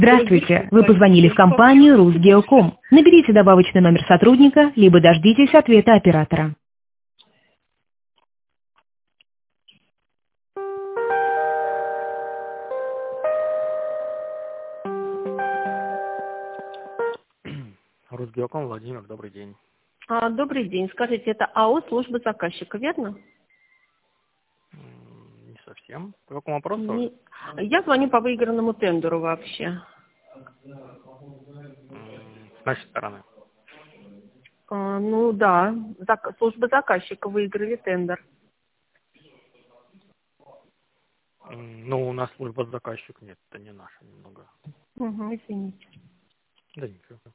Здравствуйте, вы позвонили в компанию Rusgeocom. Наберите добавочный номер сотрудника, либо дождитесь ответа оператора. Русгеоком, Владимир, добрый день. Добрый день. Скажите, это АО «Служба заказчика», верно? Не совсем. По какому вопросу? Я звоню по выигранному тендеру вообще. С нашей стороны. Ну да, служба заказчика выиграли тендер. Ну, у нас служба заказчик нет, это не наша немного. Извините. Да ничего.